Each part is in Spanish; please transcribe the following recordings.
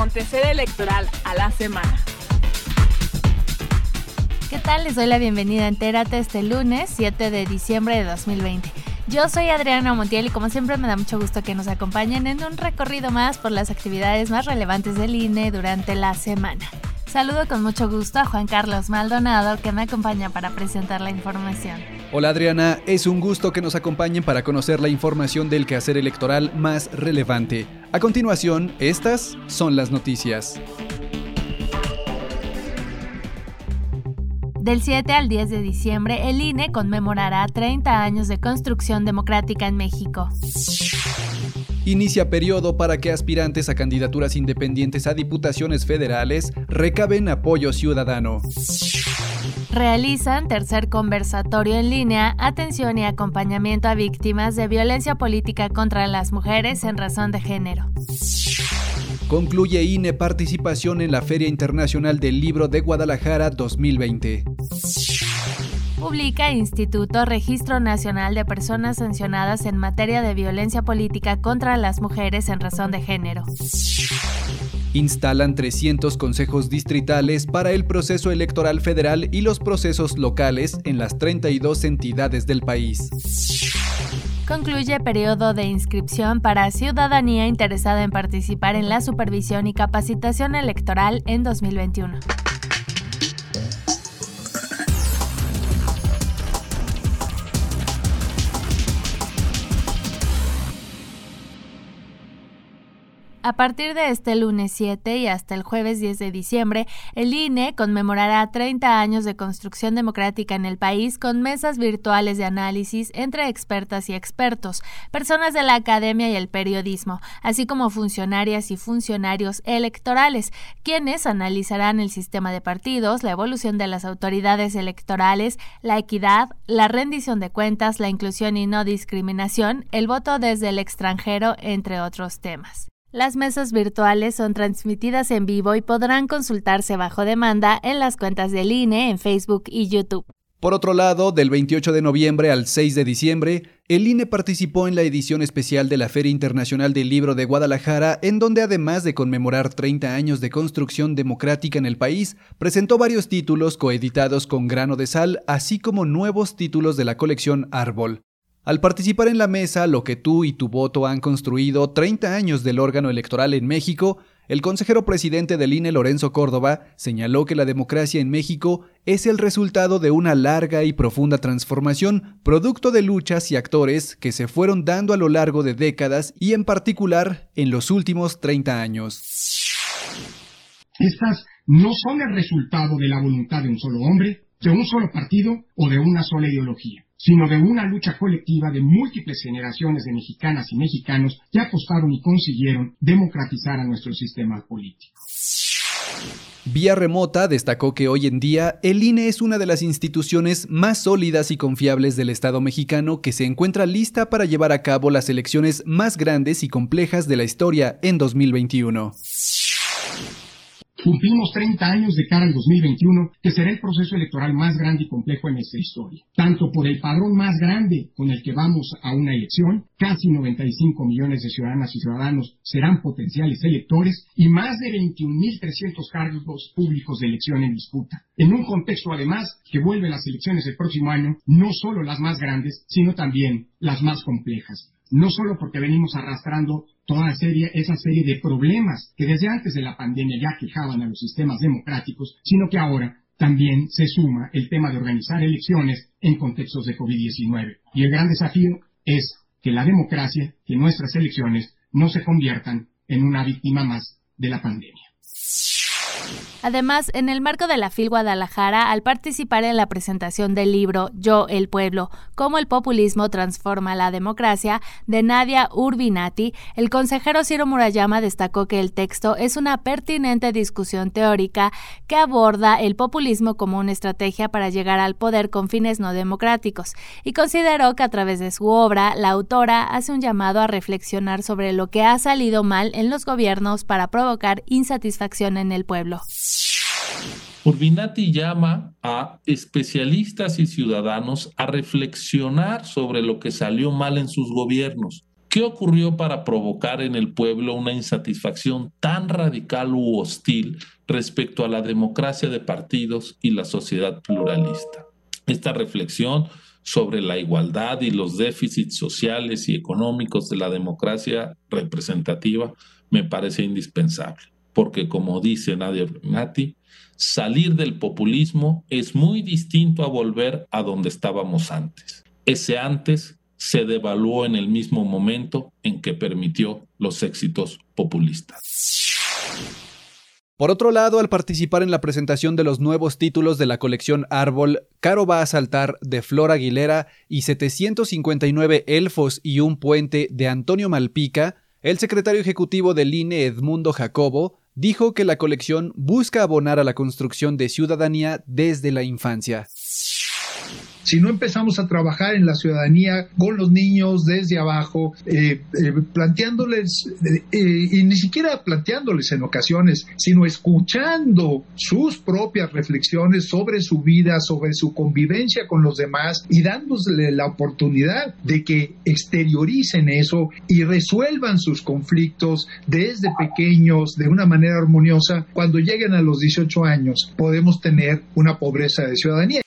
acontecer electoral a la semana. ¿Qué tal? Les doy la bienvenida a Entérate este lunes 7 de diciembre de 2020. Yo soy Adriana Montiel y como siempre me da mucho gusto que nos acompañen en un recorrido más por las actividades más relevantes del INE durante la semana. Saludo con mucho gusto a Juan Carlos Maldonado, que me acompaña para presentar la información. Hola Adriana, es un gusto que nos acompañen para conocer la información del quehacer electoral más relevante. A continuación, estas son las noticias. Del 7 al 10 de diciembre, el INE conmemorará 30 años de construcción democrática en México. Inicia periodo para que aspirantes a candidaturas independientes a diputaciones federales recaben apoyo ciudadano. Realizan tercer conversatorio en línea, atención y acompañamiento a víctimas de violencia política contra las mujeres en razón de género. Concluye INE participación en la Feria Internacional del Libro de Guadalajara 2020. Publica Instituto Registro Nacional de Personas Sancionadas en materia de violencia política contra las mujeres en razón de género. Instalan 300 consejos distritales para el proceso electoral federal y los procesos locales en las 32 entidades del país. Concluye periodo de inscripción para ciudadanía interesada en participar en la supervisión y capacitación electoral en 2021. A partir de este lunes 7 y hasta el jueves 10 de diciembre, el INE conmemorará 30 años de construcción democrática en el país con mesas virtuales de análisis entre expertas y expertos, personas de la academia y el periodismo, así como funcionarias y funcionarios electorales, quienes analizarán el sistema de partidos, la evolución de las autoridades electorales, la equidad, la rendición de cuentas, la inclusión y no discriminación, el voto desde el extranjero, entre otros temas. Las mesas virtuales son transmitidas en vivo y podrán consultarse bajo demanda en las cuentas del INE en Facebook y YouTube. Por otro lado, del 28 de noviembre al 6 de diciembre, el INE participó en la edición especial de la Feria Internacional del Libro de Guadalajara, en donde además de conmemorar 30 años de construcción democrática en el país, presentó varios títulos coeditados con Grano de Sal, así como nuevos títulos de la colección Árbol. Al participar en la mesa, Lo que tú y tu voto han construido 30 años del órgano electoral en México, el consejero presidente del INE, Lorenzo Córdoba, señaló que la democracia en México es el resultado de una larga y profunda transformación, producto de luchas y actores que se fueron dando a lo largo de décadas y en particular en los últimos 30 años. Estas no son el resultado de la voluntad de un solo hombre, de un solo partido o de una sola ideología, sino de una lucha colectiva de múltiples generaciones de mexicanas y mexicanos que apostaron y consiguieron democratizar a nuestro sistema político. Vía remota destacó que hoy en día el INE es una de las instituciones más sólidas y confiables del Estado mexicano que se encuentra lista para llevar a cabo las elecciones más grandes y complejas de la historia en 2021. Cumplimos 30 años de cara al 2021, que será el proceso electoral más grande y complejo en nuestra historia. Tanto por el padrón más grande con el que vamos a una elección, casi 95 millones de ciudadanas y ciudadanos serán potenciales electores y más de 21.300 cargos públicos de elección en disputa. En un contexto, además, que vuelve las elecciones del próximo año, no solo las más grandes, sino también las más complejas. No solo porque venimos arrastrando toda esa serie de problemas que desde antes de la pandemia ya quejaban a los sistemas democráticos, sino que ahora también se suma el tema de organizar elecciones en contextos de COVID-19. Y el gran desafío es que la democracia, que nuestras elecciones no se conviertan en una víctima más de la pandemia. Además, en el marco de la FIL Guadalajara, al participar en la presentación del libro Yo, el pueblo, cómo el populismo transforma la democracia, de Nadia Urbinati, el consejero Ciro Murayama destacó que el texto es una pertinente discusión teórica que aborda el populismo como una estrategia para llegar al poder con fines no democráticos, y consideró que a través de su obra, la autora hace un llamado a reflexionar sobre lo que ha salido mal en los gobiernos para provocar insatisfacción en el pueblo. Urbinati llama a especialistas y ciudadanos a reflexionar sobre lo que salió mal en sus gobiernos, ¿Qué ocurrió para provocar en el pueblo una insatisfacción tan radical u hostil respecto a la democracia de partidos y la sociedad pluralista? Esta reflexión sobre la igualdad y los déficits sociales y económicos de la democracia representativa me parece indispensable, porque como dice Nadia Bernati, salir del populismo es muy distinto a volver a donde estábamos antes. Ese antes se devaluó en el mismo momento en que permitió los éxitos populistas. Por otro lado, al participar en la presentación de los nuevos títulos de la colección Árbol, Caro va a saltar de Flor Aguilera y 759 elfos y un puente de Antonio Malpica, el secretario ejecutivo del INE, Edmundo Jacobo, dijo que la colección busca abonar a la construcción de ciudadanía desde la infancia. Si no empezamos a trabajar en la ciudadanía con los niños desde abajo, planteándoles, y ni siquiera planteándoles en ocasiones, sino escuchando sus propias reflexiones sobre su vida, sobre su convivencia con los demás y dándole la oportunidad de que exterioricen eso y resuelvan sus conflictos desde pequeños de una manera armoniosa, cuando lleguen a los 18 años podemos tener una pobreza de ciudadanía.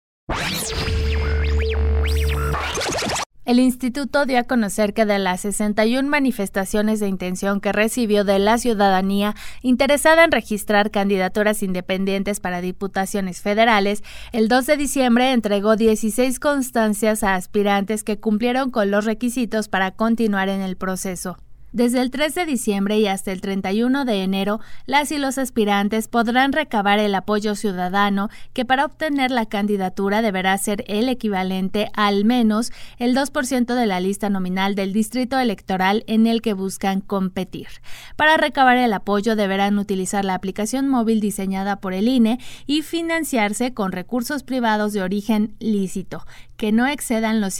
El instituto dio a conocer que de las 61 manifestaciones de intención que recibió de la ciudadanía interesada en registrar candidaturas independientes para diputaciones federales, el 2 de diciembre entregó 16 constancias a aspirantes que cumplieron con los requisitos para continuar en el proceso. Desde el 3 de diciembre y hasta el 31 de enero, las y los aspirantes podrán recabar el apoyo ciudadano, que para obtener la candidatura deberá ser el equivalente a al menos el 2% de la lista nominal del distrito electoral en el que buscan competir. Para recabar el apoyo deberán utilizar la aplicación móvil diseñada por el INE y financiarse con recursos privados de origen lícito, que no excedan los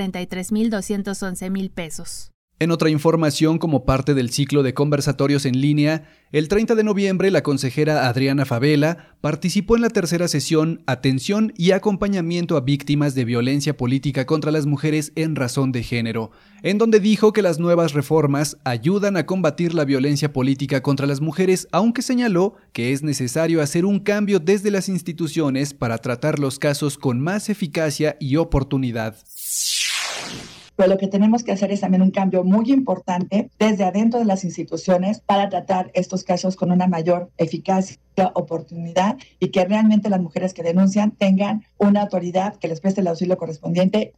143,211 pesos. En otra información, como parte del ciclo de conversatorios en línea, el 30 de noviembre la consejera Adriana Fabela participó en la tercera sesión Atención y acompañamiento a víctimas de violencia política contra las mujeres en razón de género, en donde dijo que las nuevas reformas ayudan a combatir la violencia política contra las mujeres, aunque señaló que es necesario hacer un cambio desde las instituciones para tratar los casos con más eficacia y oportunidad. Pero lo que tenemos que hacer es también un cambio muy importante desde adentro de las instituciones para tratar estos casos con una mayor eficacia, oportunidad y que realmente las mujeres que denuncian tengan una autoridad que les preste el auxilio correspondiente.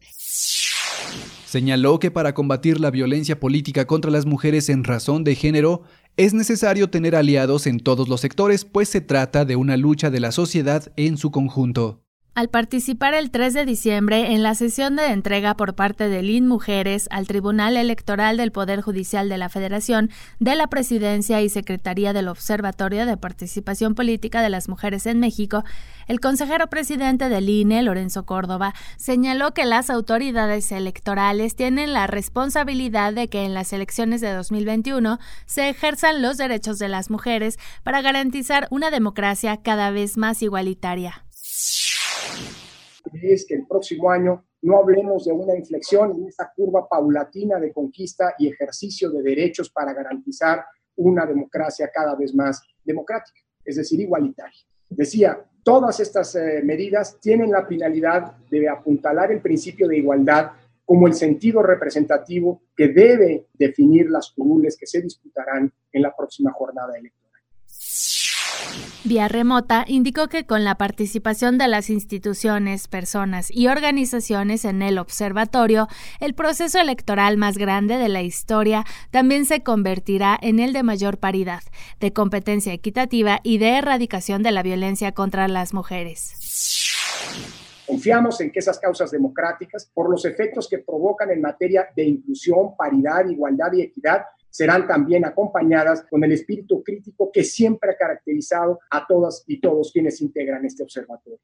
Señaló que para combatir la violencia política contra las mujeres en razón de género es necesario tener aliados en todos los sectores, pues se trata de una lucha de la sociedad en su conjunto. Al participar el 3 de diciembre en la sesión de entrega por parte del INMujeres al Tribunal Electoral del Poder Judicial de la Federación, de la Presidencia y Secretaría del Observatorio de Participación Política de las Mujeres en México, el consejero presidente del INE, Lorenzo Córdoba, señaló que las autoridades electorales tienen la responsabilidad de que en las elecciones de 2021 se ejerzan los derechos de las mujeres para garantizar una democracia cada vez más igualitaria. Es que el próximo año no hablemos de una inflexión en esta curva paulatina de conquista y ejercicio de derechos para garantizar una democracia cada vez más democrática, es decir, igualitaria. Decía, todas estas medidas tienen la finalidad de apuntalar el principio de igualdad como el sentido representativo que debe definir las curules que se disputarán en la próxima jornada electoral. Vía remota, indicó que con la participación de las instituciones, personas y organizaciones en el observatorio, el proceso electoral más grande de la historia también se convertirá en el de mayor paridad, de competencia equitativa y de erradicación de la violencia contra las mujeres. Confiamos en que esas causas democráticas, por los efectos que provocan en materia de inclusión, paridad, igualdad y equidad, serán también acompañadas con el espíritu crítico que siempre ha caracterizado a todas y todos quienes integran este observatorio.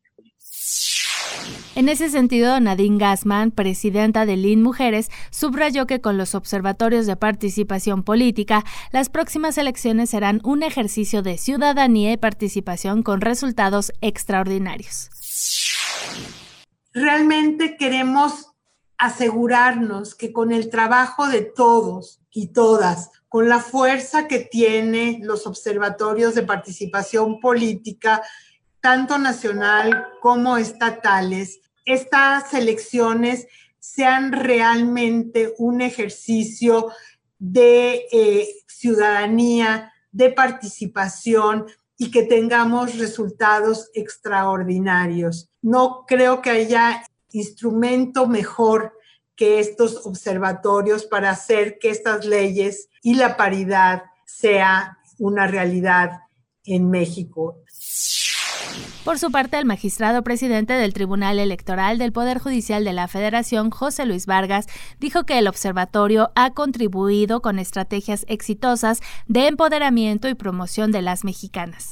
En ese sentido, Nadine Gassman, presidenta del INMujeres, subrayó que con los observatorios de participación política, las próximas elecciones serán un ejercicio de ciudadanía y participación con resultados extraordinarios. Realmente queremos asegurarnos que con el trabajo de todos y todas, con la fuerza que tienen los observatorios de participación política, tanto nacional como estatales, estas elecciones sean realmente un ejercicio de ciudadanía, de participación y que tengamos resultados extraordinarios. No creo que haya instrumento mejor que estos observatorios para hacer que estas leyes y la paridad sea una realidad en México. Por su parte, el magistrado presidente del Tribunal Electoral del Poder Judicial de la Federación, José Luis Vargas, dijo que el observatorio ha contribuido con estrategias exitosas de empoderamiento y promoción de las mexicanas.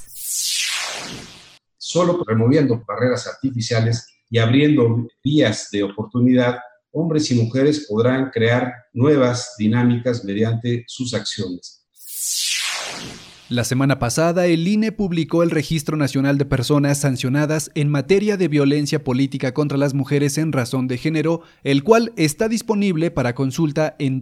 Solo removiendo barreras artificiales y abriendo vías de oportunidad, hombres y mujeres podrán crear nuevas dinámicas mediante sus acciones. La semana pasada, el INE publicó el Registro Nacional de Personas Sancionadas en materia de violencia política contra las mujeres en razón de género, el cual está disponible para consulta en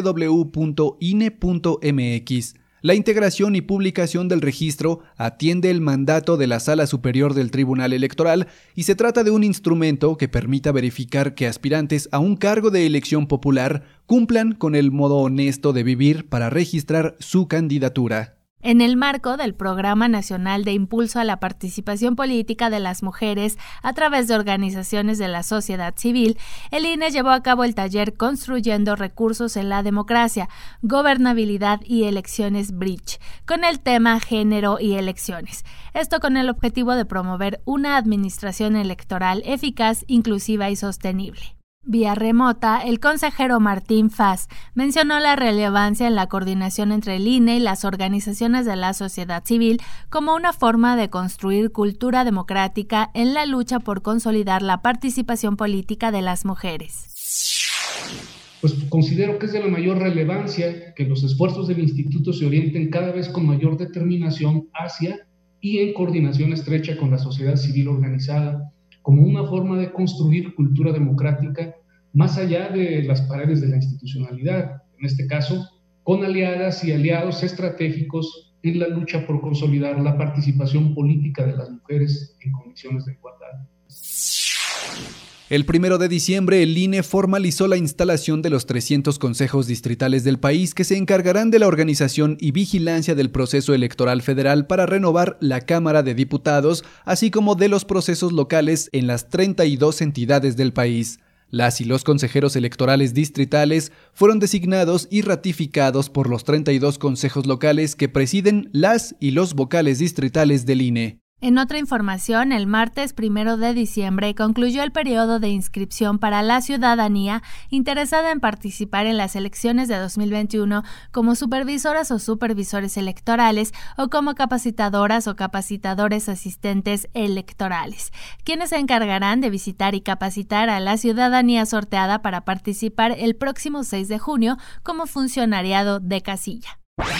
www.ine.mx. La integración y publicación del registro atiende el mandato de la Sala Superior del Tribunal Electoral y se trata de un instrumento que permita verificar que aspirantes a un cargo de elección popular cumplan con el modo honesto de vivir para registrar su candidatura. En el marco del Programa Nacional de Impulso a la Participación Política de las Mujeres a través de organizaciones de la sociedad civil, el INE llevó a cabo el taller Construyendo Recursos en la Democracia, Gobernabilidad y Elecciones Bridge, con el tema Género y Elecciones. Esto con el objetivo de promover una administración electoral eficaz, inclusiva y sostenible. Vía remota, el consejero Martín Faz mencionó la relevancia en la coordinación entre el INE y las organizaciones de la sociedad civil como una forma de construir cultura democrática en la lucha por consolidar la participación política de las mujeres. Pues considero que es de la mayor relevancia que los esfuerzos del instituto se orienten cada vez con mayor determinación hacia y en coordinación estrecha con la sociedad civil organizada, como una forma de construir cultura democrática más allá de las paredes de la institucionalidad, en este caso, con aliadas y aliados estratégicos en la lucha por consolidar la participación política de las mujeres en condiciones de igualdad. El 1 de diciembre, el INE formalizó la instalación de los 300 consejos distritales del país que se encargarán de la organización y vigilancia del proceso electoral federal para renovar la Cámara de Diputados, así como de los procesos locales en las 32 entidades del país. Las y los consejeros electorales distritales fueron designados y ratificados por los 32 consejos locales que presiden las y los vocales distritales del INE. En otra información, el martes 1 de diciembre concluyó el periodo de inscripción para la ciudadanía interesada en participar en las elecciones de 2021 como supervisoras o supervisores electorales o como capacitadoras o capacitadores asistentes electorales, quienes se encargarán de visitar y capacitar a la ciudadanía sorteada para participar el próximo 6 de junio como funcionariado de casilla.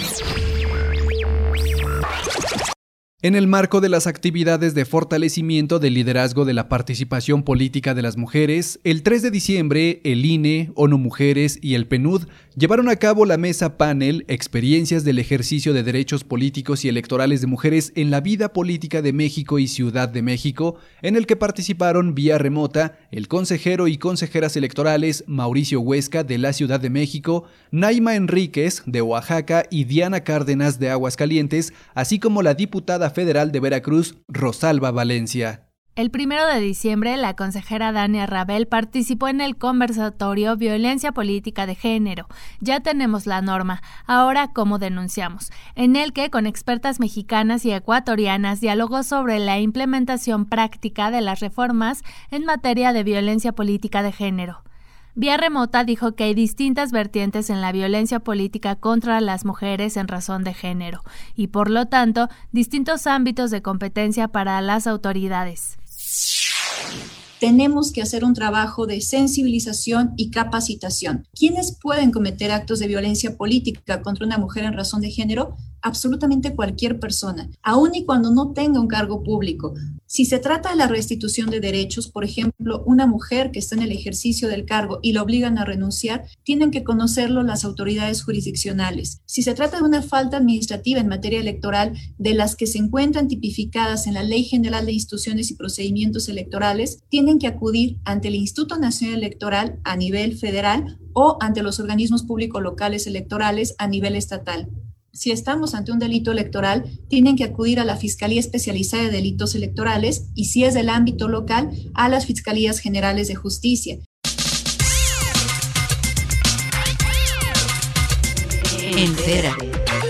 En el marco de las actividades de fortalecimiento del liderazgo de la participación política de las mujeres, el 3 de diciembre, el INE, ONU Mujeres y el PNUD llevaron a cabo la mesa panel Experiencias del ejercicio de derechos políticos y electorales de mujeres en la vida política de México y Ciudad de México, en el que participaron vía remota el consejero y consejeras electorales Mauricio Huesca de la Ciudad de México, Naima Enríquez de Oaxaca y Diana Cárdenas de Aguascalientes, así como la diputada federal de Veracruz, Rosalba Valencia. El 1 de diciembre, la consejera Dania Rabel participó en el conversatorio Violencia Política de Género. Ya tenemos la norma, ahora cómo denunciamos, en el que con expertas mexicanas y ecuatorianas dialogó sobre la implementación práctica de las reformas en materia de violencia política de género. Vía remota dijo que hay distintas vertientes en la violencia política contra las mujeres en razón de género y, por lo tanto, distintos ámbitos de competencia para las autoridades. Tenemos que hacer un trabajo de sensibilización y capacitación. ¿Quiénes pueden cometer actos de violencia política contra una mujer en razón de género? Absolutamente cualquier persona, aun y cuando no tenga un cargo público. Si se trata de la restitución de derechos, por ejemplo, una mujer que está en el ejercicio del cargo y la obligan a renunciar, tienen que conocerlo las autoridades jurisdiccionales. Si se trata de una falta administrativa en materia electoral, de las que se encuentran tipificadas en la Ley General de Instituciones y Procedimientos Electorales, tienen que acudir ante el Instituto Nacional Electoral a nivel federal o ante los organismos públicos locales electorales a nivel estatal. Si estamos ante un delito electoral, tienen que acudir a la Fiscalía Especializada de Delitos Electorales y, si es del ámbito local, a las Fiscalías Generales de Justicia. Entérate.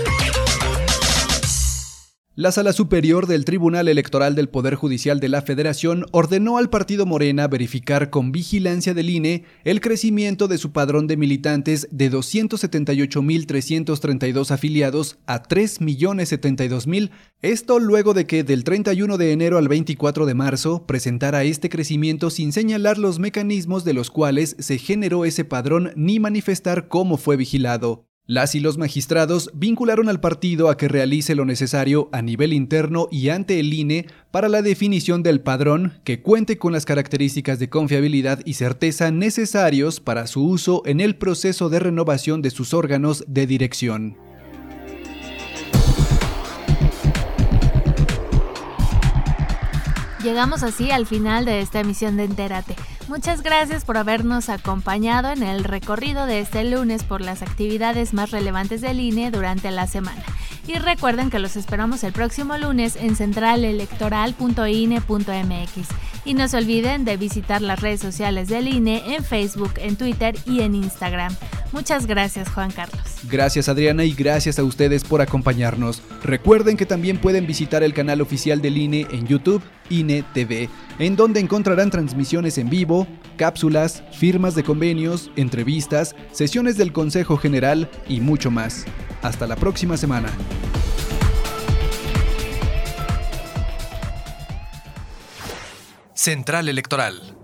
La Sala Superior del Tribunal Electoral del Poder Judicial de la Federación ordenó al partido Morena verificar con vigilancia del INE el crecimiento de su padrón de militantes de 278,332 afiliados a 3,072,000. Esto luego de que del 31 de enero al 24 de marzo presentara este crecimiento sin señalar los mecanismos de los cuales se generó ese padrón ni manifestar cómo fue vigilado. Las y los magistrados vincularon al partido a que realice lo necesario a nivel interno y ante el INE para la definición del padrón que cuente con las características de confiabilidad y certeza necesarios para su uso en el proceso de renovación de sus órganos de dirección. Llegamos así al final de esta emisión de Entérate. Muchas gracias por habernos acompañado en el recorrido de este lunes por las actividades más relevantes del INE durante la semana. Y recuerden que los esperamos el próximo lunes en centralelectoral.ine.mx. Y no se olviden de visitar las redes sociales del INE en Facebook, en Twitter y en Instagram. Muchas gracias, Juan Carlos. Gracias, Adriana, y gracias a ustedes por acompañarnos. Recuerden que también pueden visitar el canal oficial del INE en YouTube, INE TV, en donde encontrarán transmisiones en vivo, cápsulas, firmas de convenios, entrevistas, sesiones del Consejo General y mucho más. Hasta la próxima semana. Central Electoral.